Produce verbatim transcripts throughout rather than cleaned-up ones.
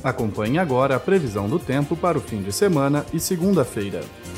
Acompanhe agora a previsão do tempo para o fim de semana e segunda-feira.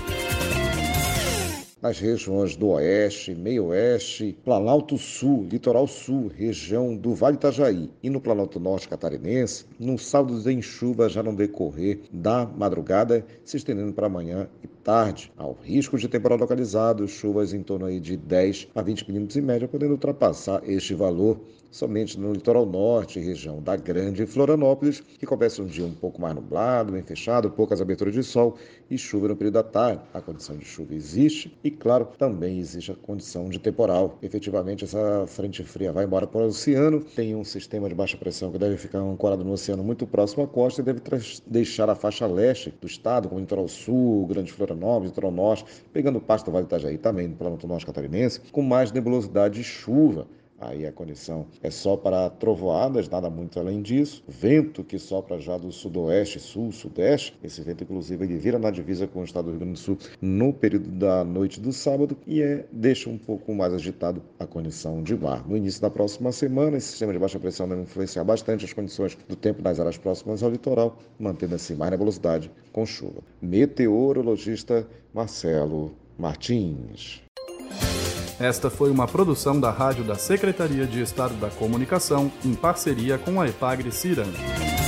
Nas regiões do Oeste, Meio-Oeste, Planalto Sul, Litoral Sul, região do Vale Itajaí e no Planalto Norte catarinense, no sábado tem chuva já no decorrer da madrugada, se estendendo para amanhã e tarde. Há o risco de temporal localizado, chuvas em torno aí de dez a vinte milímetros em média, podendo ultrapassar este valor somente no litoral norte, região da Grande Florianópolis, que começa um dia um pouco mais nublado, bem fechado, poucas aberturas de sol e chuva no período da tarde. A condição de chuva existe e, claro, também existe a condição de temporal. Efetivamente, essa frente fria vai embora para o oceano, tem um sistema de baixa pressão que deve ficar ancorado no oceano muito próximo à costa e deve deixar a faixa leste do estado, como o litoral sul, Grande Florianópolis, litoral norte, pegando parte do Vale Itajaí também, no Planalto Norte catarinense, com mais nebulosidade e chuva. Aí a condição é só para trovoadas, nada muito além disso. Vento que sopra já do sudoeste, sul, sudeste. Esse vento, inclusive, ele vira na divisa com o estado do Rio Grande do Sul no período da noite do sábado e é, deixa um pouco mais agitado a condição de mar. No início da próxima semana, esse sistema de baixa pressão deve influenciar bastante as condições do tempo nas áreas próximas ao litoral, mantendo assim mais nebulosidade com chuva. Meteorologista Marcelo Martins. Esta foi uma produção da Rádio da Secretaria de Estado da Comunicação, em parceria com a Epagre Cirand.